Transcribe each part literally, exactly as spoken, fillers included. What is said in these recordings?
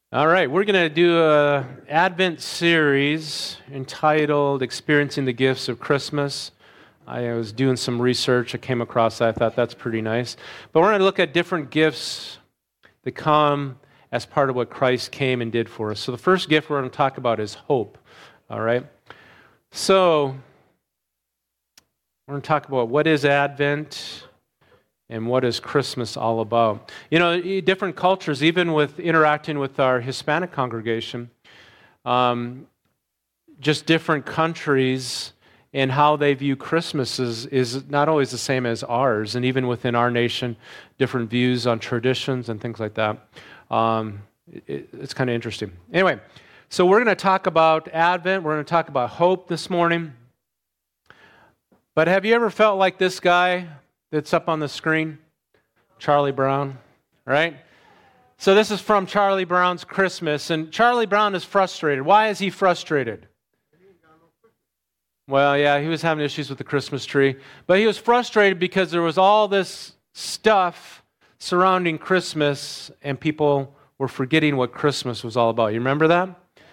All right, we're going to do a Advent series entitled Experiencing the Gifts of Christmas. I was doing some research, I came across that, I thought that's pretty nice. But we're going to look at different gifts that come as part of what Christ came and did for us. So the first gift we're going to talk about is hope. All right? So we're going to talk about what is Advent and what is Christmas all about. You know, different cultures, even with interacting with our Hispanic congregation, um, just different countries and how they view Christmas is, is not always the same as ours. And even within our nation, different views on traditions and things like that. Um, it, it's kind of interesting. Anyway, so we're going to talk about Advent. We're going to talk about hope this morning. But have you ever felt like this guy that's up on the screen? Charlie Brown, right? So this is from Charlie Brown's Christmas, and Charlie Brown is frustrated. Why is he frustrated? Well, yeah, he was having issues with the Christmas tree, but he was frustrated because there was all this stuff surrounding Christmas, and people were forgetting what Christmas was all about. You remember that?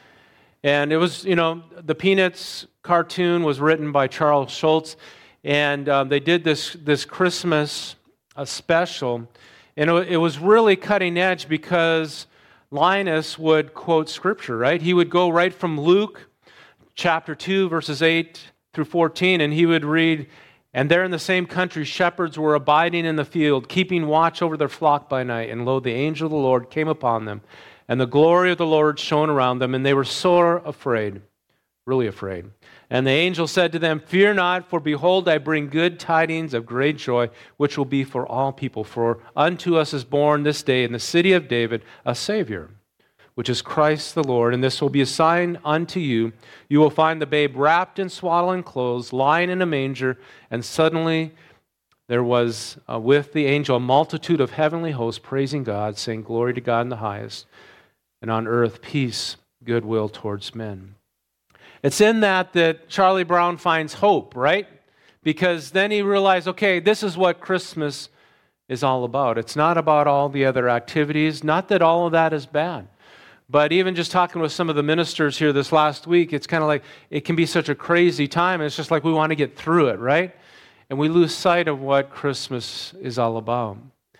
And it was, you know, the Peanuts cartoon was written by Charles Schulz, and um, they did this this Christmas uh, special, and it, it was really cutting edge because Linus would quote Scripture, right? He would go right from Luke chapter two, verses eight through fourteen, and he would read, "And there in the same country shepherds were abiding in the field, keeping watch over their flock by night, and lo, the angel of the Lord came upon them, and the glory of the Lord shone around them, and they were sore afraid," really afraid. "And the angel said to them, Fear not, for behold, I bring good tidings of great joy, which will be for all people. For unto us is born this day in the city of David a Savior, which is Christ the Lord. And this will be a sign unto you. You will find the babe wrapped in swaddling clothes, lying in a manger. And suddenly there was uh, with the angel a multitude of heavenly hosts praising God, saying, Glory to God in the highest, and on earth peace, goodwill towards men." It's in that that Charlie Brown finds hope, right? Because then he realized, okay, this is what Christmas is all about. It's not about all the other activities. Not that all of that is bad. But even just talking with some of the ministers here this last week, it's kind of like it can be such a crazy time. And it's just like we want to get through it, right? And we lose sight of what Christmas is all about.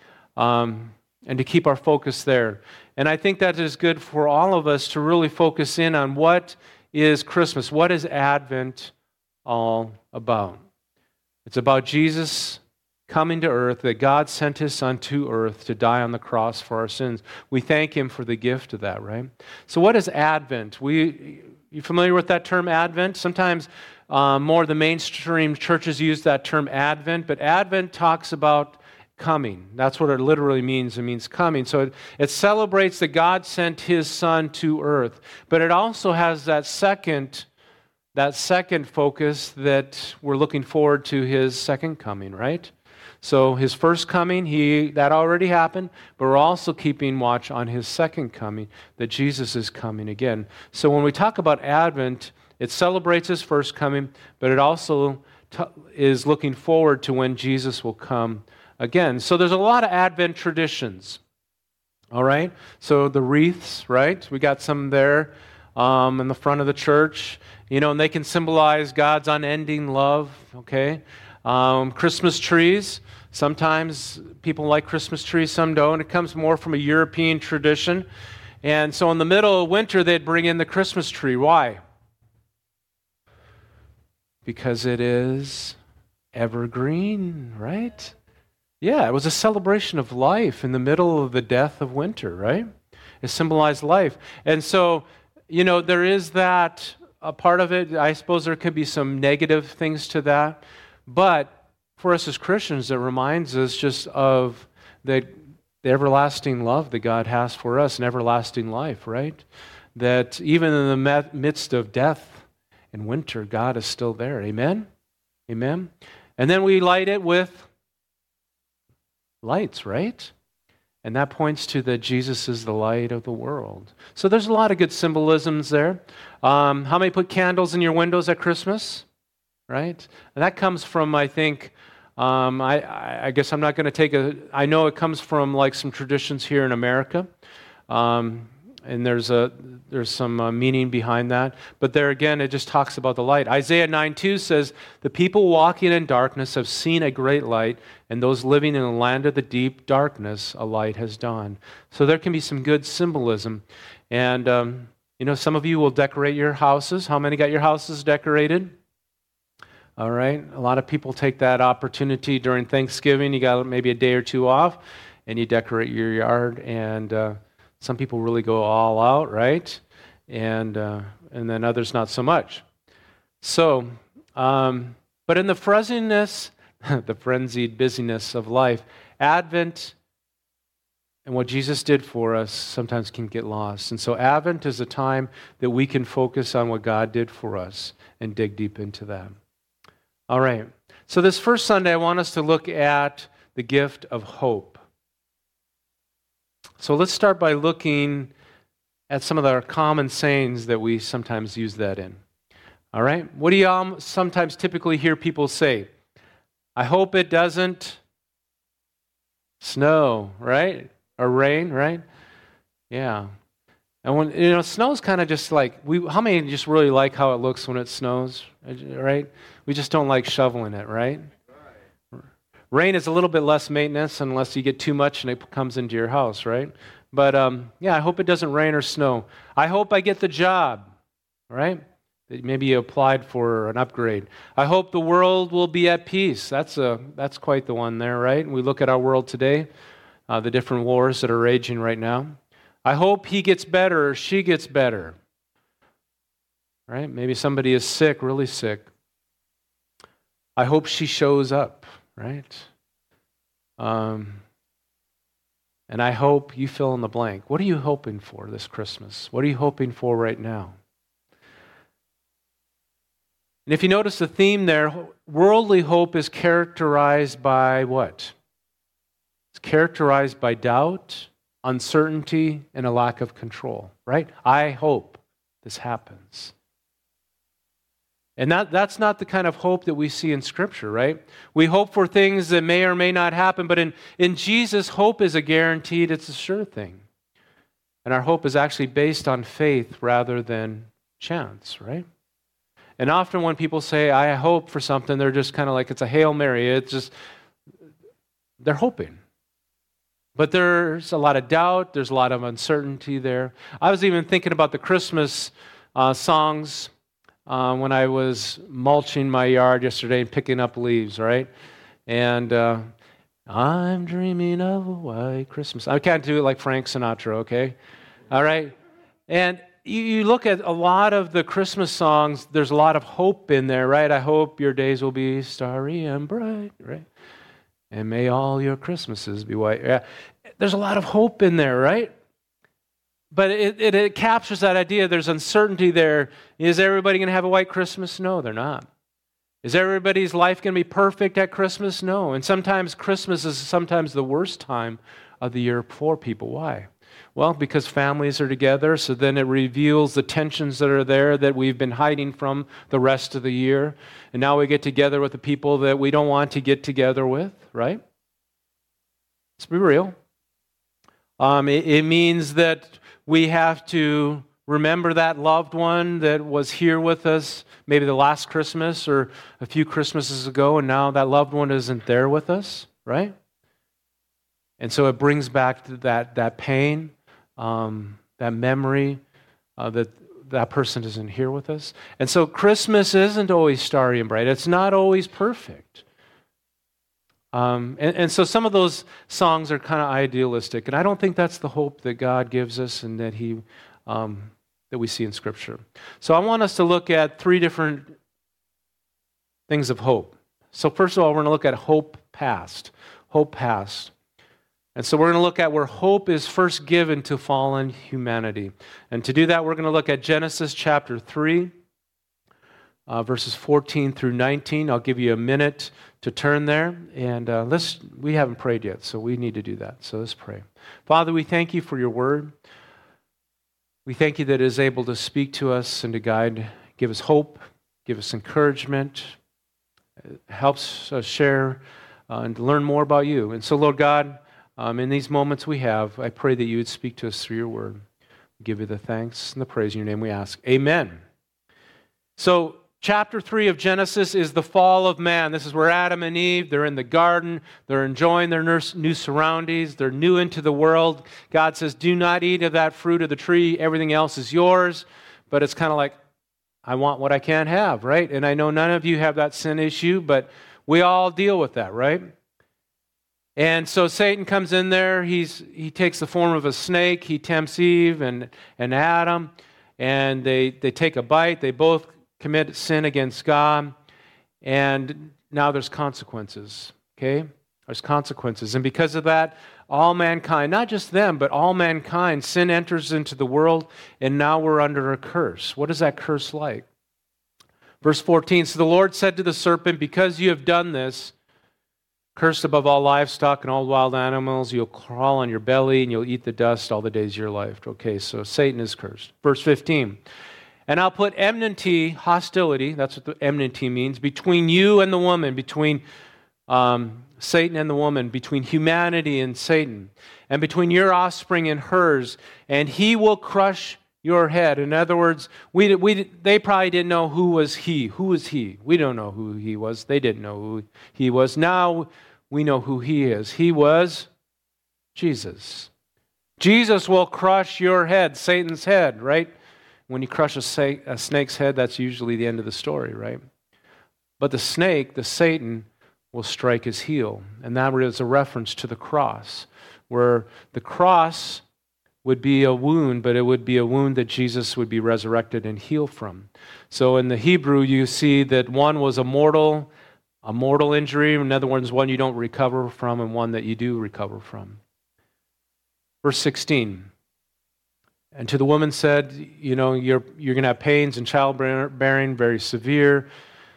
Um, and to keep our focus there. And I think that is good for all of us to really focus in on what is Christmas. What is Advent all about? It's about Jesus coming to earth, that God sent His Son to earth to die on the cross for our sins. We thank Him for the gift of that, right? So what is Advent? We, you familiar with that term Advent? Sometimes um, more of the mainstream churches use that term Advent, but Advent talks about coming. That's what it literally means. It means coming. So it, it celebrates that God sent His Son to earth. But it also has that second, that second focus that we're looking forward to His second coming, right? So His first coming, he that already happened, but we're also keeping watch on His second coming, that Jesus is coming again. So when we talk about Advent, it celebrates His first coming, but it also t- is looking forward to when Jesus will come again. So there's a lot of Advent traditions, all right? So the wreaths, right? We got some there um, in the front of the church, you know, and they can symbolize God's unending love, okay? Um, Christmas trees, sometimes people like Christmas trees, some don't. It comes more from a European tradition. And so in the middle of winter, they'd bring in the Christmas tree. Why? Because it is evergreen, right? Yeah, it was a celebration of life in the middle of the death of winter, right? It symbolized life. And so, you know, there is that, a part of it, I suppose there could be some negative things to that, but for us as Christians, it reminds us just of the, the everlasting love that God has for us, and everlasting life, right? That even in the midst of death and winter, God is still there. Amen? Amen? And then we light it with lights, right? And that points to that Jesus is the light of the world. So there's a lot of good symbolisms there. Um, how many put candles in your windows at Christmas? Right? And that comes from, I think, um, I, I guess I'm not going to take a, I know it comes from like some traditions here in America. Um, and there's a there's some uh, meaning behind that. But there again, it just talks about the light. Isaiah nine two says, "The people walking in darkness have seen a great light, and those living in the land of the deep darkness, a light has dawned." So there can be some good symbolism. And, um, you know, some of you will decorate your houses. How many got your houses decorated? All right. A lot of people take that opportunity during Thanksgiving. You got maybe a day or two off, and you decorate your yard. And uh, some people really go all out, right? And uh, and then others not so much. So, um, but in the fuzziness, the frenzied busyness of life, Advent and what Jesus did for us sometimes can get lost. And so Advent is a time that we can focus on what God did for us and dig deep into that. All right. So this first Sunday, I want us to look at the gift of hope. So let's start by looking at some of the common sayings that we sometimes use that in. All right? What do you um, sometimes typically hear people say? I hope it doesn't snow, right? Or rain, right? Yeah. And when, you know, snow's kind of just like, we. how many just really like how it looks when it snows, right? We just don't like shoveling it, right? Right. Rain is a little bit less maintenance unless you get too much and it comes into your house, right? But um, yeah, I hope it doesn't rain or snow. I hope I get the job, right? Maybe you applied for an upgrade. I hope the world will be at peace. That's a that's quite the one there, right? We look at our world today, uh, the different wars that are raging right now. I hope he gets better or she gets better, right? Maybe somebody is sick, really sick. I hope she shows up, right? Um, and I hope you fill in the blank. What are you hoping for this Christmas? What are you hoping for right now? And if you notice the theme there, worldly hope is characterized by what? It's characterized by doubt, uncertainty, and a lack of control, right? I hope this happens. And that, that's not the kind of hope that we see in Scripture, right? We hope for things that may or may not happen, but in, in Jesus, hope is a guaranteed, it's a sure thing. And our hope is actually based on faith rather than chance, right? And often when people say, I hope for something, they're just kind of like, it's a Hail Mary. It's just, they're hoping. But there's a lot of doubt. There's a lot of uncertainty there. I was even thinking about the Christmas uh, songs uh, when I was mulching my yard yesterday and picking up leaves, right? And uh, I'm dreaming of a white Christmas. I can't do it like Frank Sinatra, okay? All right? And you, you look at a lot of the Christmas songs, there's a lot of hope in there, right? I hope your days will be starry and bright, right? And may all your Christmases be white. Yeah. There's a lot of hope in there, right? But it, it, it captures that idea. There's uncertainty there. Is everybody going to have a white Christmas? No, they're not. Is everybody's life going to be perfect at Christmas? No. And sometimes Christmas is sometimes the worst time of the year for people. Why? Well, because families are together, so then it reveals the tensions that are there that we've been hiding from the rest of the year. And now we get together with the people that we don't want to get together with, right? Let's be real. Um, it, it means that we have to remember that loved one that was here with us maybe the last Christmas or a few Christmases ago, and now that loved one isn't there with us, right? And so it brings back that, that pain, um, that memory uh, that that person isn't here with us. And so Christmas isn't always starry and bright. It's not always perfect. Um, and, and so some of those songs are kind of idealistic, and I don't think that's the hope that God gives us and that He um, that we see in Scripture. So I want us to look at three different things of hope. So first of all, we're going to look at hope past. Hope past. And so we're going to look at where hope is first given to fallen humanity. And to do that, we're going to look at Genesis chapter three, uh, verses fourteen through nineteen. I'll give you a minute to turn there. And uh, let's, we haven't prayed yet, so we need to do that. So let's pray. Father, we thank you for your word. We thank you that it is able to speak to us and to guide, give us hope, give us encouragement. It helps us share uh, and to learn more about you. And so, Lord God, Um, in these moments we have, I pray that you would speak to us through your word. Give you the thanks and the praise in your name we ask. Amen. So, chapter three of Genesis is the fall of man. This is where Adam and Eve, they're in the garden. They're enjoying their new surroundings. They're new into the world. God says, do not eat of that fruit of the tree. Everything else is yours. But it's kind of like, I want what I can't have, right? And I know none of you have that sin issue, but we all deal with that, right? And so Satan comes in there. He's he takes the form of a snake. He tempts Eve and, and Adam. And they, they take a bite. They both commit sin against God, and now there's consequences, okay? There's consequences. And because of that, all mankind, not just them, but all mankind, sin enters into the world, and now we're under a curse. What is that curse like? Verse fourteen, so the Lord said to the serpent, because you have done this, cursed above all livestock and all wild animals, you'll crawl on your belly, and you'll eat the dust all the days of your life. Okay, so Satan is cursed. Verse fifteen, and I'll put enmity, hostility, that's what the enmity means, between you and the woman, between um, Satan and the woman, between humanity and Satan, and between your offspring and hers, and he will crush your head. In other words, we, we, they probably didn't know who was he. Who was he? We don't know who he was. They didn't know who he was. Now we know who he is. He was Jesus. Jesus will crush your head, Satan's head, right? When you crush a, sa- a snake's head, that's usually the end of the story, right? But the snake, the Satan, will strike his heel. And that is a reference to the cross, where the cross would be a wound, but it would be a wound that Jesus would be resurrected and healed from. So in the Hebrew, you see that one was a mortal, a mortal injury, another one is one you don't recover from, and one that you do recover from. Verse sixteen. And to the woman said, you know, you're you're going to have pains and childbearing, very severe.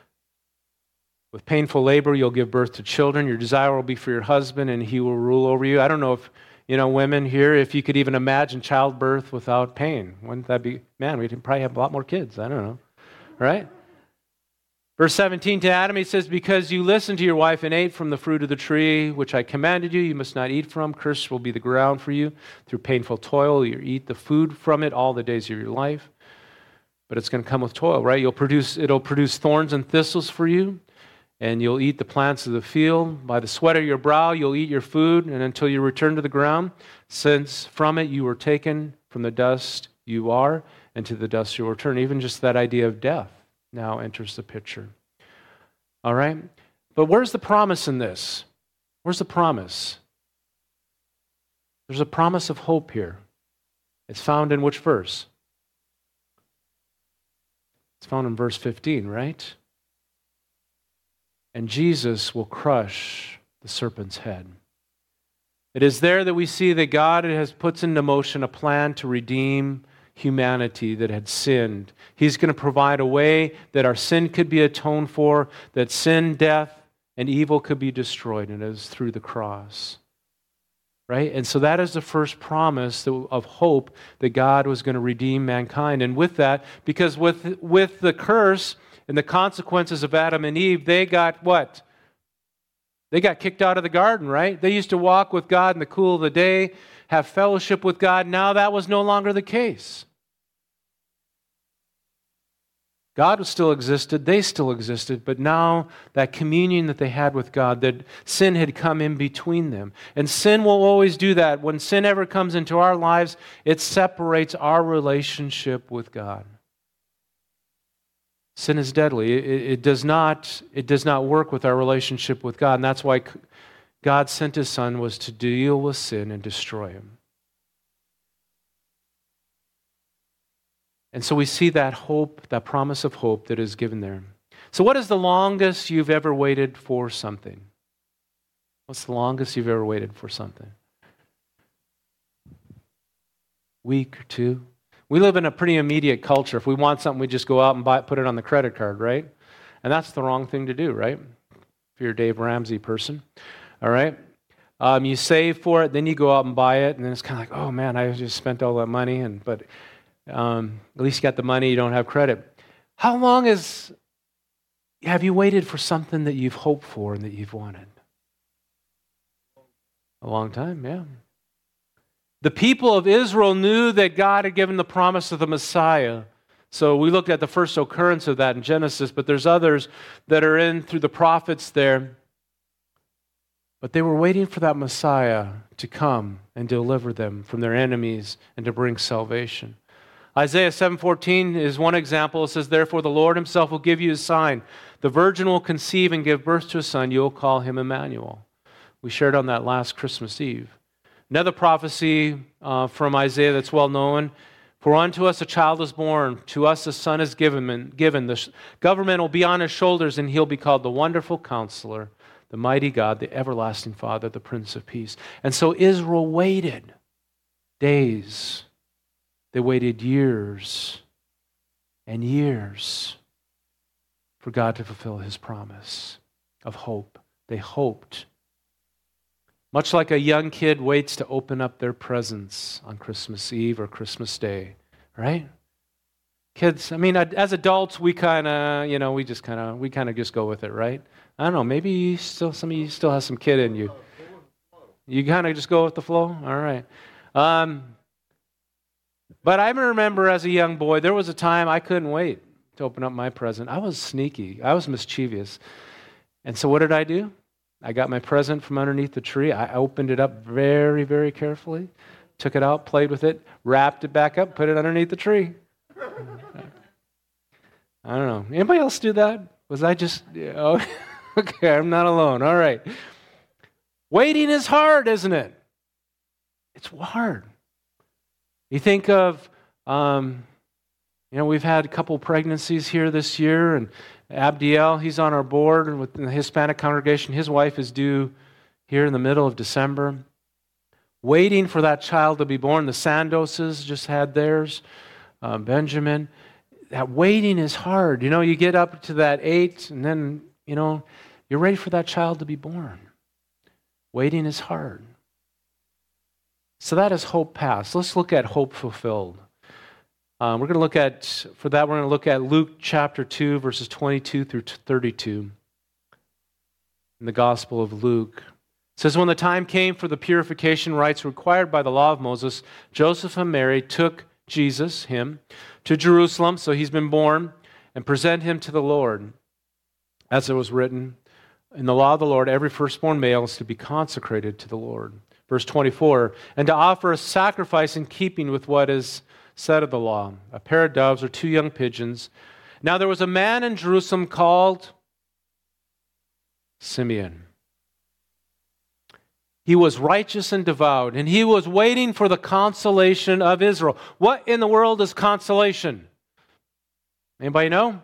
With painful labor, you'll give birth to children. Your desire will be for your husband, and he will rule over you. I don't know if, you know, women here, if you could even imagine childbirth without pain. Wouldn't that be, man, we'd probably have a lot more kids. I don't know, right? Verse seventeen, to Adam, he says, because you listened to your wife and ate from the fruit of the tree, which I commanded you, you must not eat from. Cursed will be the ground for you. Through painful toil, you eat the food from it all the days of your life. But it's going to come with toil, right? You'll produce, it'll produce thorns and thistles for you, and you'll eat the plants of the field. By the sweat of your brow, you'll eat your food, and until you return to the ground, since from it you were taken, from the dust you are, and to the dust you will return. Even just that idea of death now enters the picture. All right? But where's the promise in this? Where's the promise? There's a promise of hope here. It's found in which verse? It's found in verse fifteen, right? And Jesus will crush the serpent's head. It is there that we see that God has puts into motion a plan to redeem humanity that had sinned. He's going to provide a way that our sin could be atoned for, that sin, death, and evil could be destroyed, and it is through the cross. Right? And so that is the first promise of hope that God was going to redeem mankind. And with that, because with, with the curse and the consequences of Adam and Eve, they got what? They got kicked out of the garden, right? They used to walk with God in the cool of the day, have fellowship with God. Now that was no longer the case. God still existed, they still existed, but now that communion that they had with God, that sin had come in between them. And sin will always do that. When sin ever comes into our lives, it separates our relationship with God. Sin is deadly. It, it, does not, it does not work with our relationship with God. And that's why God sent His Son, was to deal with sin and destroy him. And so we see that hope, that promise of hope that is given there. So what is the longest you've ever waited for something? What's the longest you've ever waited for something? Week or two? We live in a pretty immediate culture. If we want something, we just go out and buy it, put it on the credit card, right? And that's the wrong thing to do, right? If you're a Dave Ramsey person, all right? Um, you save for it, then you go out and buy it, and then it's kind of like, oh man, I just spent all that money, and but um, at least you got the money, you don't have credit. How long is, have you waited for something that you've hoped for and that you've wanted? A long time, yeah. The people of Israel knew that God had given the promise of the Messiah. So we looked at the first occurrence of that in Genesis, but there's others that are in through the prophets there. But they were waiting for that Messiah to come and deliver them from their enemies and to bring salvation. Isaiah seven fourteen is one example. It says, "Therefore the Lord himself will give you a sign. The virgin will conceive and give birth to a son. You will call him Emmanuel." We shared on that last Christmas Eve. Another prophecy uh, from Isaiah that's well known. "For unto us a child is born, to us a son is given. given. The government will be on his shoulders, and he'll be called the Wonderful Counselor, the Mighty God, the Everlasting Father, the Prince of Peace." And so Israel waited days. They waited years and years for God to fulfill his promise of hope. They hoped. Much like a young kid waits to open up their presents on Christmas Eve or Christmas Day, right? Kids, I mean, as adults, we kind of, you know, we just kind of, we kind of just go with it, right? I don't know, maybe you still, some of you still have some kid in you. You kind of just go with the flow? All right. Um, but I remember as a young boy, there was a time I couldn't wait to open up my present. I was sneaky. I was mischievous. And so what did I do? I got my present from underneath the tree. I opened it up very, very carefully, took it out, played with it, wrapped it back up, put it underneath the tree. I don't know. Anybody else do that? Was I just, oh, okay, I'm not alone. All right. Waiting is hard, isn't it? It's hard. You think of, um, you know, we've had a couple pregnancies here this year, and Abdiel, he's on our board and with the Hispanic congregation. His wife is due here in the middle of December. Waiting for that child to be born. The Sandoses just had theirs. Uh, Benjamin. That waiting is hard. You know, you get up to that eight, and then, you know, you're ready for that child to be born. Waiting is hard. So that is hope past. Let's look at hope fulfilled. Um, we're going to look at, for that, we're going to look at Luke chapter two, verses twenty-two through thirty-two in the Gospel of Luke. It says, "When the time came for the purification rites required by the law of Moses, Joseph and Mary took Jesus, him, to Jerusalem," so he's been born, "and present him to the Lord. As it was written in the law of the Lord, every firstborn male is to be consecrated to the Lord." Verse twenty-four, "And to offer a sacrifice in keeping with what is said of the law, a pair of doves or two young pigeons. Now there was a man in Jerusalem called Simeon. He was righteous and devout, and he was waiting for the consolation of Israel." What in the world is consolation? Anybody know?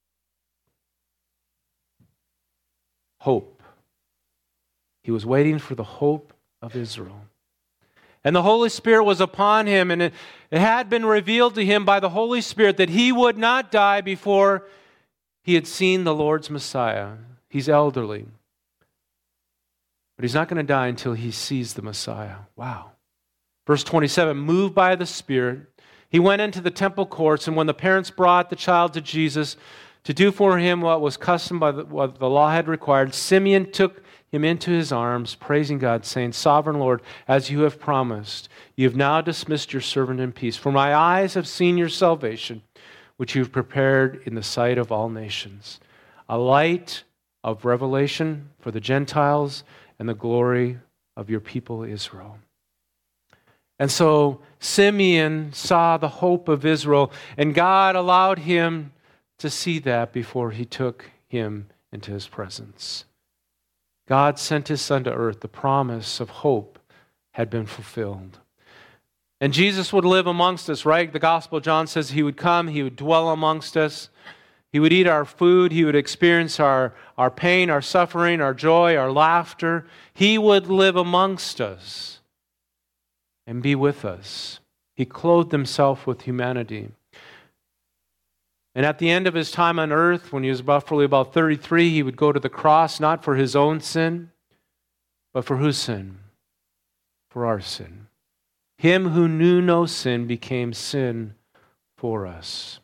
Hope. He was waiting for the hope of Israel. And the Holy Spirit was upon him, and it, it had been revealed to him by the Holy Spirit that he would not die before he had seen the Lord's Messiah. He's elderly. But he's not going to die until he sees the Messiah. Wow. Verse twenty-seven, "Moved by the Spirit, he went into the temple courts, and when the parents brought the child to Jesus to do for him what was custom by the, what the law had required, Simeon took him into his arms, praising God, saying, 'Sovereign Lord, as you have promised, you have now dismissed your servant in peace. For my eyes have seen your salvation, which you have prepared in the sight of all nations, a light of revelation for the Gentiles and the glory of your people Israel.'" And so Simeon saw the hope of Israel, and God allowed him to see that before he took him into his presence. God sent his Son to earth. The promise of hope had been fulfilled. And Jesus would live amongst us, right? The Gospel of John says he would come, he would dwell amongst us. He would eat our food. He would experience our, our pain, our suffering, our joy, our laughter. He would live amongst us and be with us. He clothed himself with humanity. And at the end of his time on earth, when he was roughly about thirty-three, he would go to the cross, not for his own sin, but for whose sin? For our sin. Him who knew no sin became sin for us.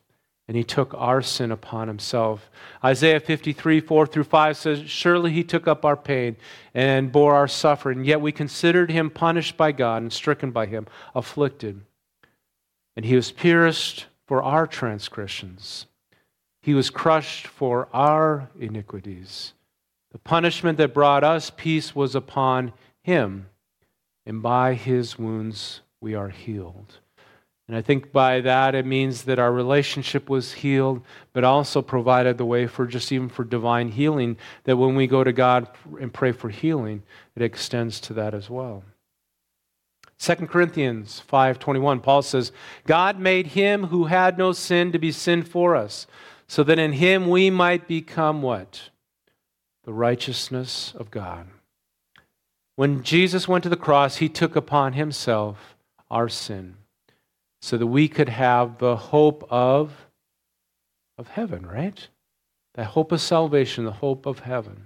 and he took our sin upon himself. Isaiah fifty-three, four through five says, surely he took up our pain and bore our suffering, yet we considered him punished by God and stricken by him, afflicted. And he was pierced for our transgressions. He was crushed for our iniquities. The punishment that brought us peace was upon him, and by his wounds we are healed. And I think by that it means that our relationship was healed, but also provided the way for just even for divine healing, that when we go to God and pray for healing, it extends to that as well. Second Corinthians five twenty-one, Paul says, God made him who had no sin to be sin for us, so that in him we might become what? The righteousness of God. When Jesus went to the cross, he took upon himself our sin, so that we could have the hope of, of heaven, right? The hope of salvation, the hope of heaven.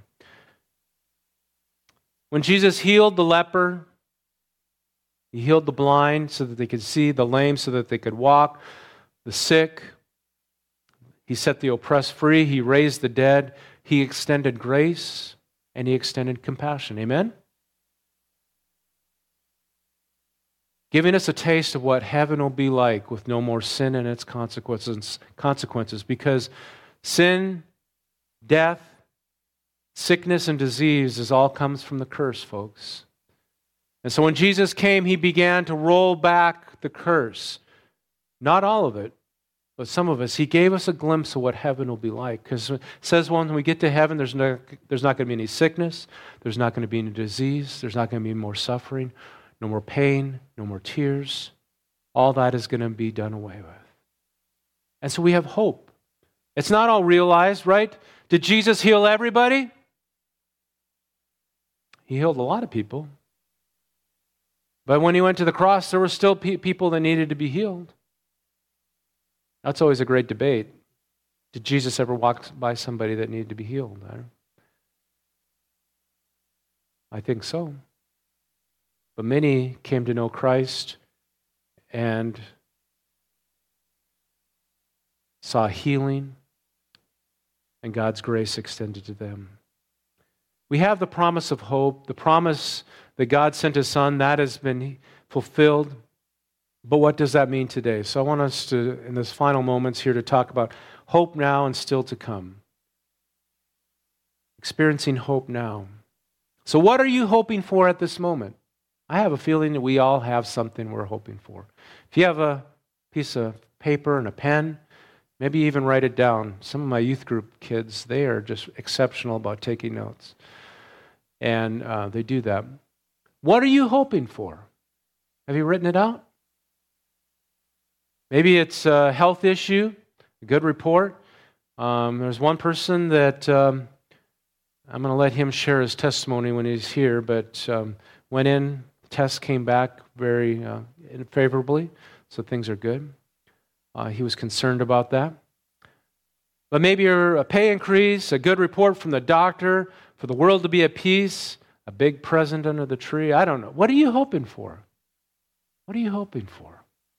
When Jesus healed the leper, he healed the blind so that they could see, the lame so that they could walk, the sick. He set the oppressed free. He raised the dead. He extended grace and he extended compassion. Amen? Giving us a taste of what heaven will be like with no more sin and its consequences, consequences. Because sin, death, sickness, and disease is all comes from the curse, folks. And so when Jesus came, he began to roll back the curse. Not all of it, but some of us. He gave us a glimpse of what heaven will be like. Because it says when we get to heaven, there's no, there's not going to be any sickness. There's not going to be any disease. There's not going to be more suffering. No more pain, no more tears. All that is going to be done away with. And so we have hope. It's not all realized, right? Did Jesus heal everybody? He healed a lot of people. But when he went to the cross, there were still pe- people that needed to be healed. That's always a great debate. Did Jesus ever walk by somebody that needed to be healed? I, I think so. But many came to know Christ and saw healing, and God's grace extended to them. We have the promise of hope, the promise that God sent his Son. That has been fulfilled. But what does that mean today? So I want us to, in this final moments here, to talk about hope now and still to come. Experiencing hope now. So what are you hoping for at this moment? I have a feeling that we all have something we're hoping for. If you have a piece of paper and a pen, maybe even write it down. Some of my youth group kids, they are just exceptional about taking notes. And uh, they do that. What are you hoping for? Have you written it out? Maybe it's a health issue, a good report. Um, there's one person that um, I'm going to let him share his testimony when he's here, but um, went in, test came back very uh, favorably, so things are good. Uh, he was concerned about that. But maybe a pay increase, a good report from the doctor, for the world to be at peace, a big present under the tree. I don't know. What are you hoping for? What are you hoping for?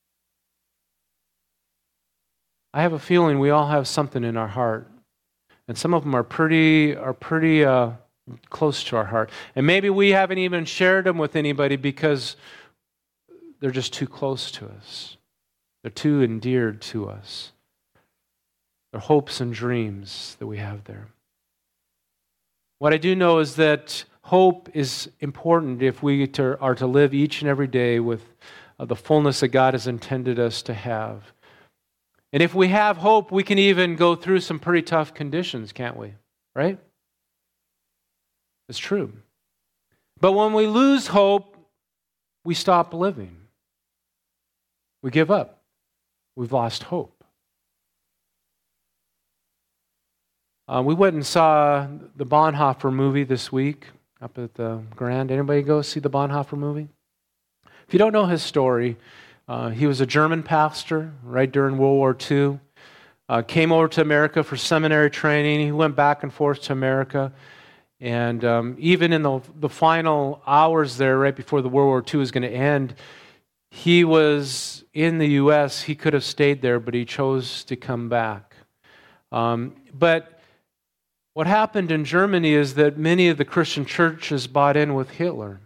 I have a feeling we all have something in our heart, and some of them are pretty are pretty uh, close to our heart. And maybe we haven't even shared them with anybody because they're just too close to us. They're too endeared to us. They're hopes and dreams that we have there. What I do know is that hope is important if we to, are to live each and every day with uh, the fullness that God has intended us to have. And if we have hope, we can even go through some pretty tough conditions, can't we? Right? It's true. But when we lose hope, we stop living. We give up. We've lost hope. Uh, we went and saw the Bonhoeffer movie this week up at the Grand. Anybody go see the Bonhoeffer movie? If you don't know his story, uh, he was a German pastor right during World War Two. Uh, came over to America for seminary training. He went back and forth to America. And um, even in the, the final hours there, right before the World War Two was going to end, he was in the U S, he could have stayed there, but he chose to come back. Um, but what happened in Germany is that many of the Christian churches bought in with Hitler.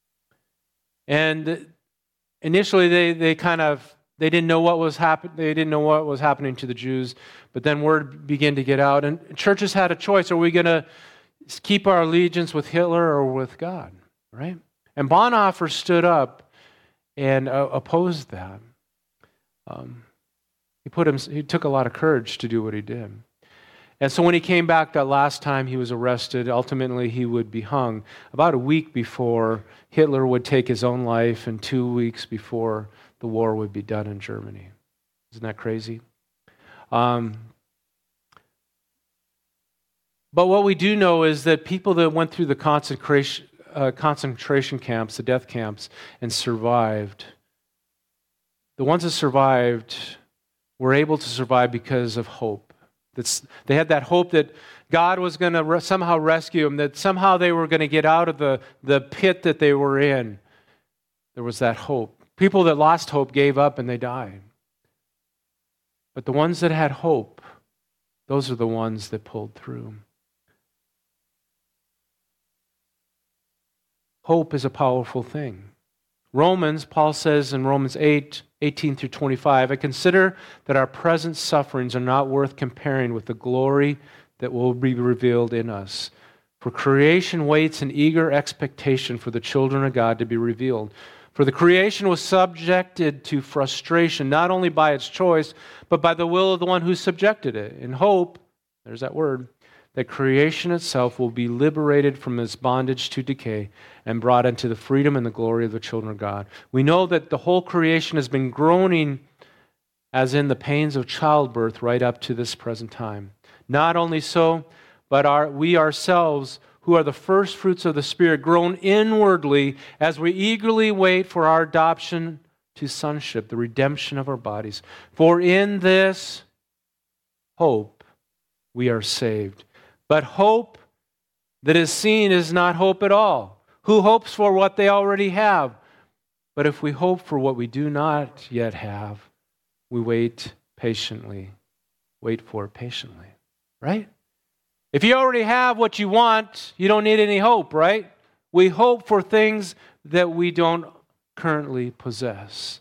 And initially they, they kind of, they didn't know what was happen- they didn't know what was happening to the Jews, but then word began to get out, and churches had a choice. Are we going to keep our allegiance with Hitler or with God? Right? And Bonhoeffer stood up and uh, opposed that. Um, he put him. He took a lot of courage to do what he did. And so when he came back that last time, he was arrested. Ultimately, he would be hung about a week before Hitler would take his own life, and two weeks before the war would be done in Germany. Isn't that crazy? Um, but what we do know is that people that went through the concentration uh, concentration camps, the death camps, and survived, the ones that survived were able to survive because of hope. That's, they had that hope that God was going to re- somehow rescue them, that somehow they were going to get out of the, the pit that they were in. There was that hope. People that lost hope gave up and they died. But the ones that had hope, those are the ones that pulled through. Hope is a powerful thing. Romans, Paul says in Romans eight, eighteen through twenty-five, I consider that our present sufferings are not worth comparing with the glory that will be revealed in us. For creation waits in eager expectation for the children of God to be revealed. For the creation was subjected to frustration, not only by its choice, but by the will of the one who subjected it. In hope, there's that word, that creation itself will be liberated from its bondage to decay and brought into the freedom and the glory of the children of God. We know that the whole creation has been groaning as in the pains of childbirth right up to this present time. Not only so, but our, we ourselves, who are the first fruits of the Spirit, groan inwardly as we eagerly wait for our adoption to sonship, the redemption of our bodies. For in this hope we are saved. But hope that is seen is not hope at all. Who hopes for what they already have? But if we hope for what we do not yet have, we wait patiently. Wait for it patiently, right? If you already have what you want, you don't need any hope, right? We hope for things that we don't currently possess.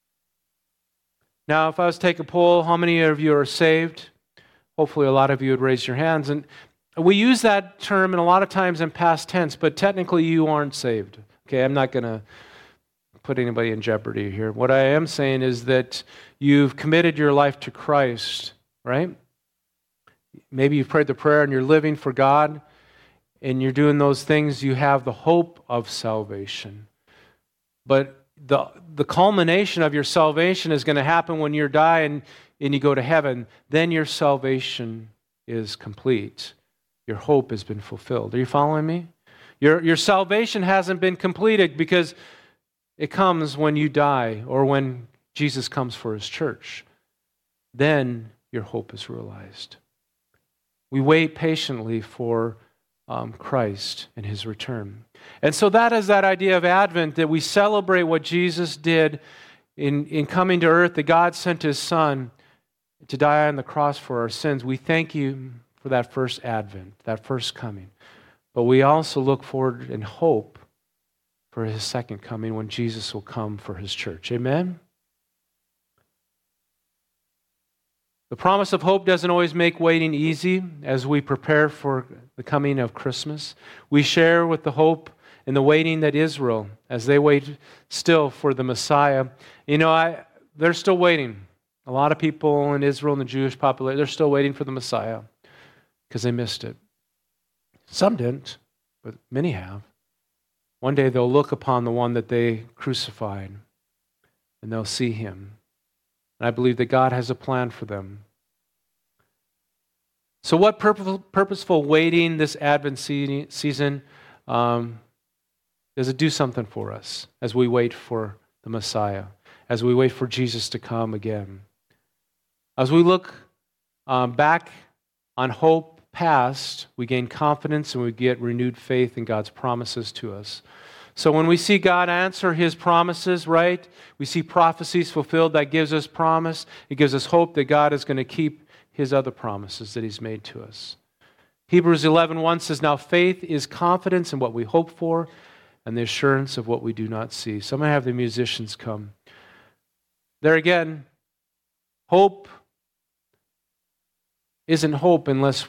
Now, if I was to take a poll, how many of you are saved? Hopefully a lot of you would raise your hands. And we use that term in a lot of times in past tense, but technically you aren't saved. Okay, I'm not going to put anybody in jeopardy here. What I am saying is that you've committed your life to Christ, right? Maybe you've prayed the prayer and you're living for God and you're doing those things. You have the hope of salvation. But the, the culmination of your salvation is going to happen when you die and, and you go to heaven. Then your salvation is complete. Your hope has been fulfilled. Are you following me? Your, your salvation hasn't been completed because it comes when you die or when Jesus comes for his church. Then your hope is realized. We wait patiently for um, Christ and his return. And so that is that idea of Advent, that we celebrate what Jesus did in, in coming to earth, that God sent his Son to die on the cross for our sins. We thank you for that first Advent, that first coming. But we also look forward and hope for his second coming when Jesus will come for his church. Amen? The promise of hope doesn't always make waiting easy as we prepare for the coming of Christmas. We share with the hope and the waiting that Israel, as they wait still for the Messiah. You know, I they're still waiting. A lot of people in Israel and the Jewish population, they're still waiting for the Messiah because they missed it. Some didn't, but many have. One day they'll look upon the one that they crucified and they'll see him. And I believe that God has a plan for them. So what purposeful, purposeful waiting this Advent season, um, does it do something for us as we wait for the Messiah, as we wait for Jesus to come again? As we look um, back on hope past, we gain confidence and we get renewed faith in God's promises to us. So when we see God answer His promises, right? We see prophecies fulfilled. That gives us promise. It gives us hope that God is going to keep His other promises that He's made to us. Hebrews eleven one says, now faith is confidence in what we hope for and the assurance of what we do not see. So I'm going to have the musicians come. There again, hope isn't hope unless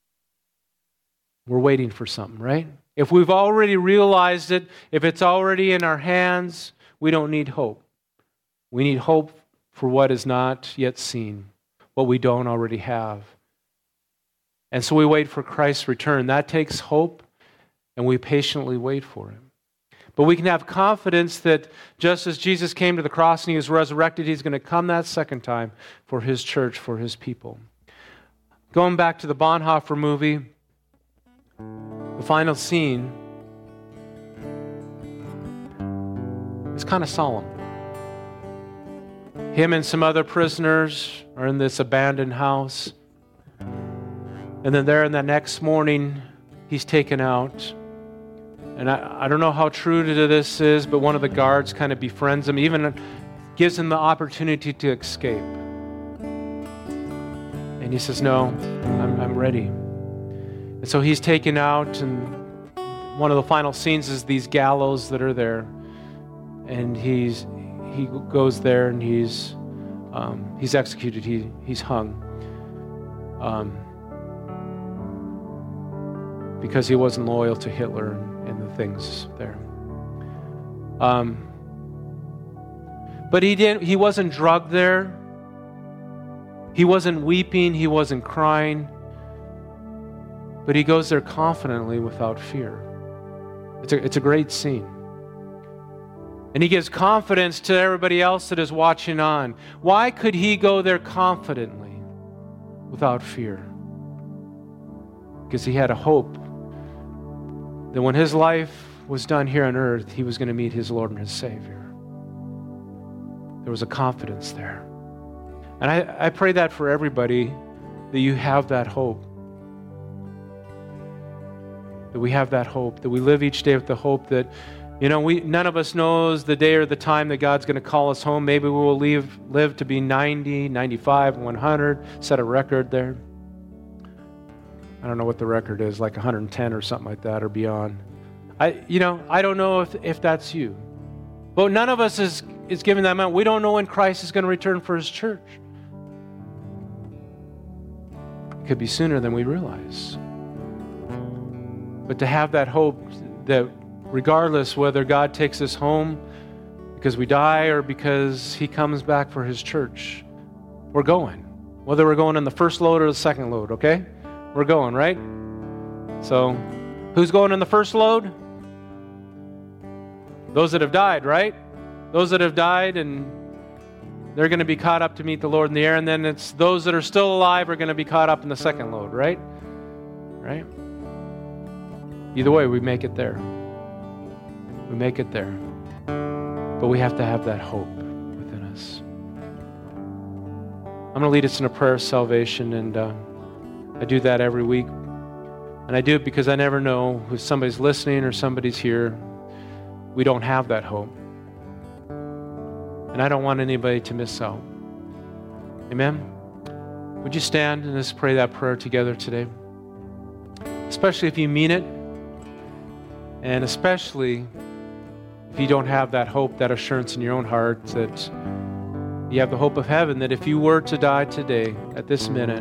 we're waiting for something, right? If we've already realized it, if it's already in our hands, we don't need hope. We need hope for what is not yet seen, what we don't already have. And so we wait for Christ's return. That takes hope, and we patiently wait for Him. But we can have confidence that just as Jesus came to the cross and He was resurrected, He's going to come that second time for His church, for His people. Going back to the Bonhoeffer movie, the final scene is kind of solemn. Him and some other prisoners are in this abandoned house. And then there in the next morning, he's taken out. And I, I don't know how true to this is, but one of the guards kind of befriends him, even gives him the opportunity to escape. And he says, no, I'm, I'm ready. And so he's taken out, and one of the final scenes is these gallows that are there. And he's he goes there and he's um, he's executed, he he's hung. Um, because he wasn't loyal to Hitler and, and the things there. Um, but he didn't he wasn't drugged there. He wasn't weeping, he wasn't crying. But he goes there confidently without fear. It's a, it's a great scene. And he gives confidence to everybody else that is watching on. Why could he go there confidently without fear? Because he had a hope that when his life was done here on earth, he was going to meet his Lord and his Savior. There was a confidence there. And I, I pray that for everybody, that you have that hope. That we have that hope, that we live each day with the hope that, you know, we none of us knows the day or the time that God's going to call us home. Maybe we will leave, live to be ninety, ninety-five, one hundred, set a record there. I don't know what the record is, like one hundred ten or something like that or beyond. I, you know, I don't know if, if that's you. But none of us is, is given that amount. We don't know when Christ is going to return for His church. It could be sooner than we realize. But to have that hope that regardless whether God takes us home because we die or because He comes back for His church, we're going. Whether we're going in the first load or the second load, okay? We're going, right? So, who's going in the first load? Those that have died, right? Those that have died, and they're going to be caught up to meet the Lord in the air, and then it's those that are still alive are going to be caught up in the second load, right? Right? Either way, we make it there. We make it there. But we have to have that hope within us. I'm going to lead us in a prayer of salvation, and uh, I do that every week. And I do it because I never know if somebody's listening or somebody's here. We don't have that hope. And I don't want anybody to miss out. Amen? Would you stand and let's pray that prayer together today? Especially if you mean it. And especially if you don't have that hope, that assurance in your own heart that you have the hope of heaven, that if you were to die today, at this minute,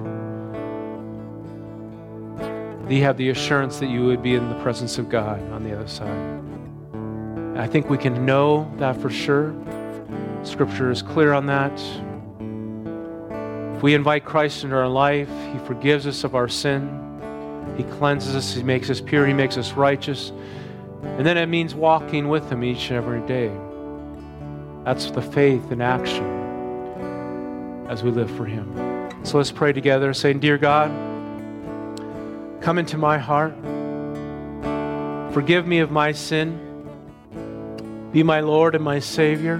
that you have the assurance that you would be in the presence of God on the other side. And I think we can know that for sure. Scripture is clear on that. If we invite Christ into our life, He forgives us of our sin. He cleanses us. He makes us pure. He makes us righteous. And then it means walking with Him each and every day. That's the faith in action as we live for Him. So let's pray together, saying, Dear God, come into my heart. Forgive me of my sin. Be my Lord and my Savior.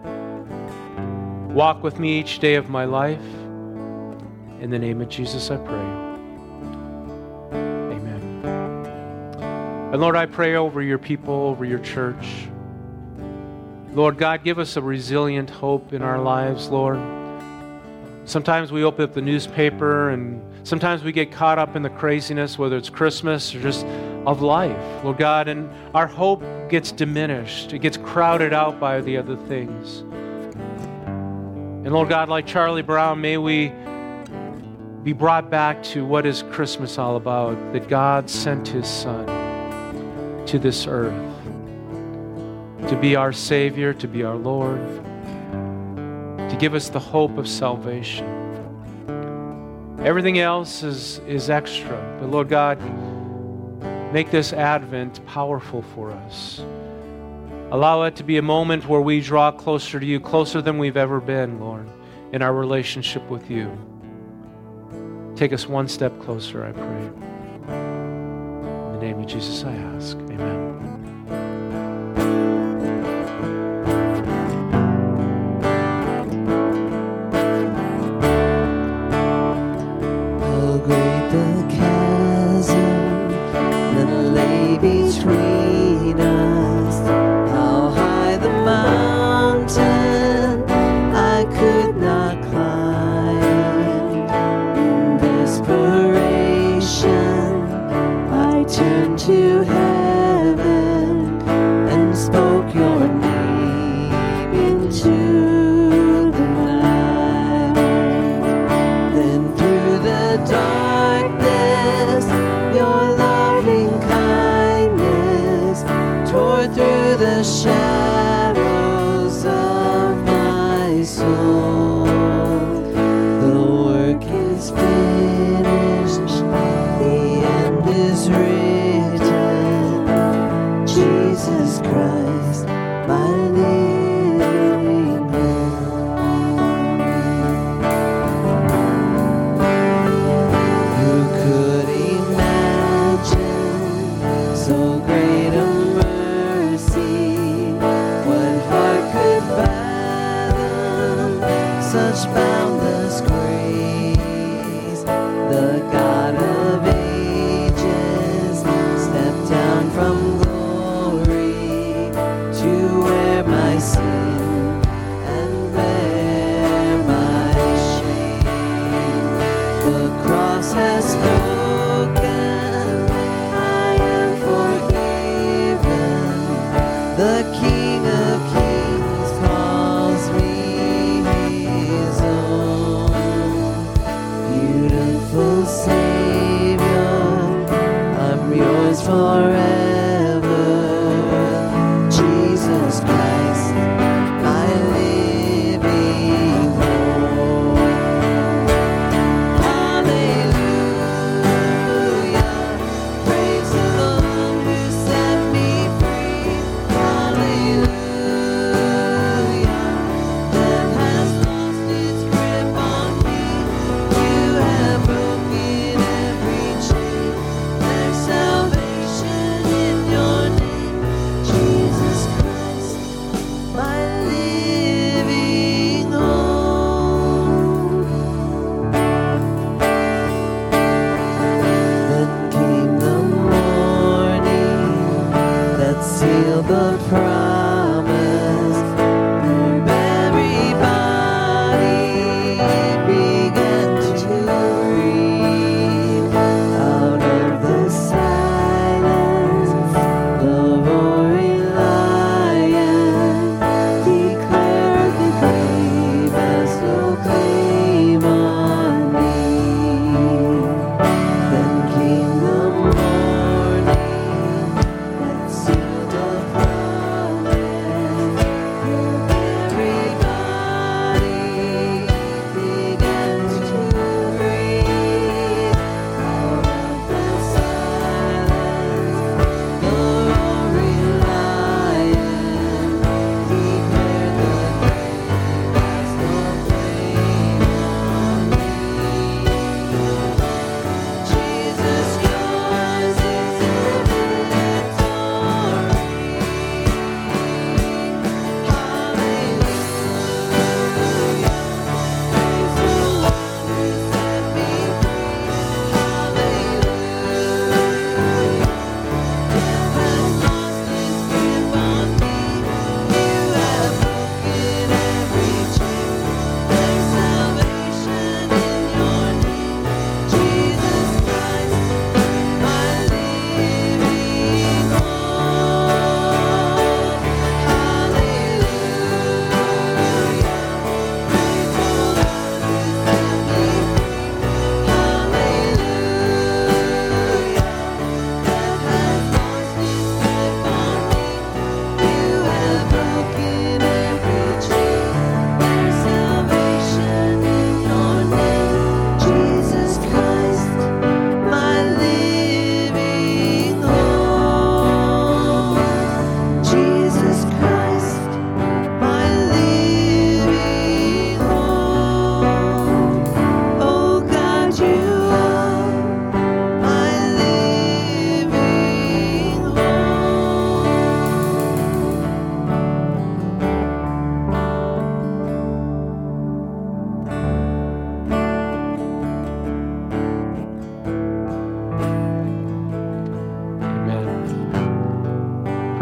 Walk with me each day of my life. In the name of Jesus, I pray. And Lord, I pray over your people, over your church. Lord God, give us a resilient hope in our lives, Lord. Sometimes we open up the newspaper and sometimes we get caught up in the craziness, whether it's Christmas or just of life, Lord God, and our hope gets diminished. It gets crowded out by the other things. And Lord God, like Charlie Brown, may we be brought back to what is Christmas all about, that God sent his Son to this earth to be our Savior, to be our Lord, to give us the hope of salvation. Everything else is, is extra, but Lord God, make this Advent powerful for us. Allow it to be a moment where we draw closer to you, closer than we've ever been, Lord, in our relationship with you. Take us one step closer, I pray. In the name of Jesus, I ask. Amen. How great the chasm that lay between us, how high the mountain I could not climb. In desperation, I turned to heaven and spoke your name into the night. Then through the darkness, your loving kindness tore through the shadows of my soul. The work is finished, the end is written. Jesus Christ, my living hope. Who could imagine so great a mercy? What heart could fathom such boundless grace? The God of ages stepped down from glory to wear my sin and bear my shame. The cross has spoken, I am forgiven. The King of Kings calls me his own.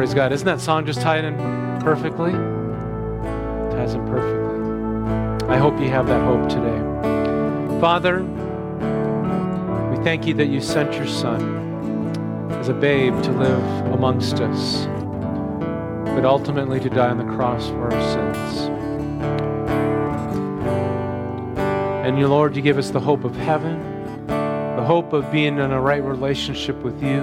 Praise God. Isn't that song just tied in perfectly? It ties in perfectly. I hope you have that hope today. Father, we thank you that you sent your Son as a babe to live amongst us, but ultimately to die on the cross for our sins. And you, Lord, you give us the hope of heaven, the hope of being in a right relationship with you,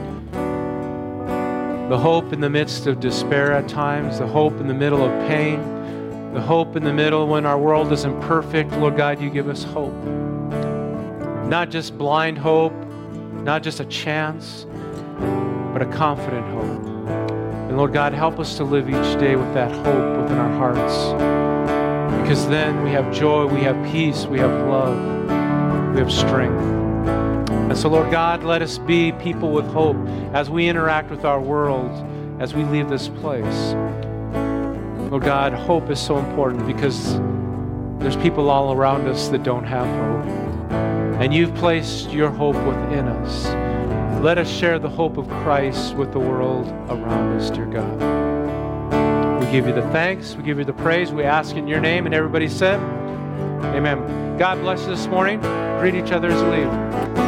the hope in the midst of despair at times, the hope in the middle of pain, the hope in the middle when our world isn't perfect. Lord God, you give us hope. Not just blind hope, not just a chance, but a confident hope. And Lord God, help us to live each day with that hope within our hearts. Because then we have joy, we have peace, we have love, we have strength. And so, Lord God, let us be people with hope as we interact with our world, as we leave this place. Lord God, hope is so important because there's people all around us that don't have hope. And you've placed your hope within us. Let us share the hope of Christ with the world around us, dear God. We give you the thanks. We give you the praise. We ask in your name. And everybody said, amen. God bless you this morning. Greet each other as you leave.